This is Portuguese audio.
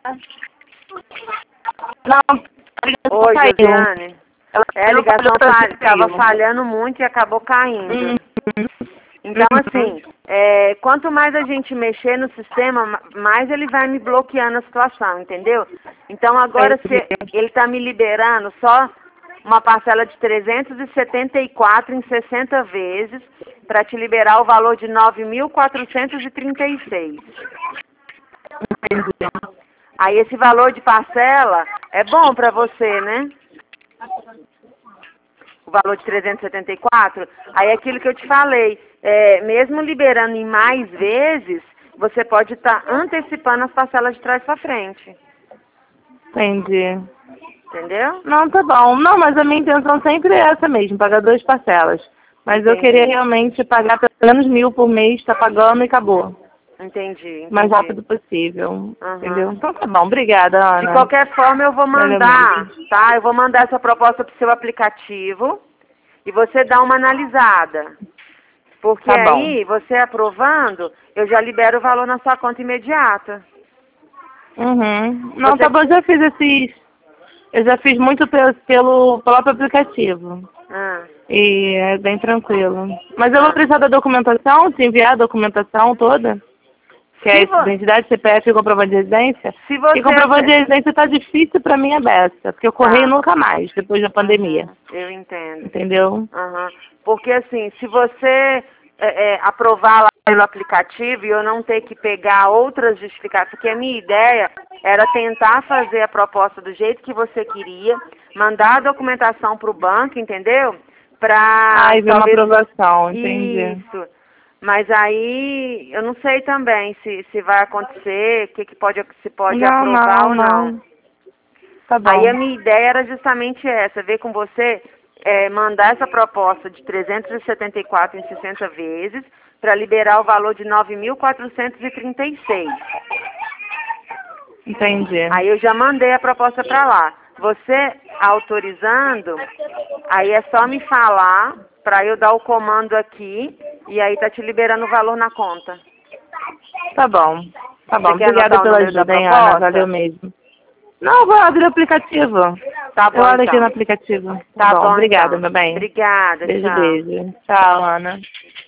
Não, Oi, caiu. Josiane. A ligação estava falhando muito e acabou caindo. Então, assim, quanto mais a gente mexer no sistema, mais ele vai me bloqueando a situação, entendeu? Então, agora, se ele está me liberando só uma parcela de 374 em 60 vezes, para te liberar o valor de 9.436. Aí, esse valor de parcela é bom para você, né? O valor de 374, aí é aquilo que eu te falei, mesmo liberando em mais vezes, você pode estar antecipando as parcelas de trás para frente. Entendi. Entendeu? Não, tá bom. Não, mas a minha intenção sempre é essa mesmo, pagar 2 parcelas. Mas eu queria realmente pagar pelo menos 1.000 por mês, tá pagando e acabou. Entendi. O mais rápido possível. Uhum. Entendeu? Então tá bom, obrigada, Ana. De qualquer forma, eu vou mandar, tá? Eu vou mandar essa proposta pro seu aplicativo e você dá uma analisada. Porque Tá bom. aí, você aprovando, eu já libero o valor na sua conta imediata. Uhum. Não, tá bom, eu já fiz muito pelo próprio aplicativo. E é bem tranquilo. Mas eu vou precisar da documentação, te enviar a documentação toda? Que é identidade, CPF e comprovante de residência? E comprovante de residência tá difícil pra mim a beça, porque eu correio nunca mais, depois da pandemia. Eu entendo. Entendeu? Porque assim, se você aprovar lá pelo aplicativo e eu não ter que pegar outras justificativas, porque a minha ideia era tentar fazer a proposta do jeito que você queria, mandar a documentação para o banco, entendeu? Ver uma aprovação, entendi. Isso. Mas aí, eu não sei também se vai acontecer, se pode aprovar ou não. Tá bom. Aí a minha ideia era justamente essa, ver com você, mandar essa proposta de 374 em 60 vezes, para liberar o valor de 9.436. Entendi. Aí eu já mandei a proposta para lá. Você autorizando, aí é só me falar, para eu dar o comando aqui, e aí tá te liberando o valor na conta. Tá bom. Tá bom, obrigada pela ajuda, hein, Ana, valeu mesmo. Não, vou abrir o aplicativo. Tá bom, eu olho aqui no aplicativo. Tá bom, obrigada, então. meu bem. Obrigada, Beijo, tchau. beijo. Tchau, Ana.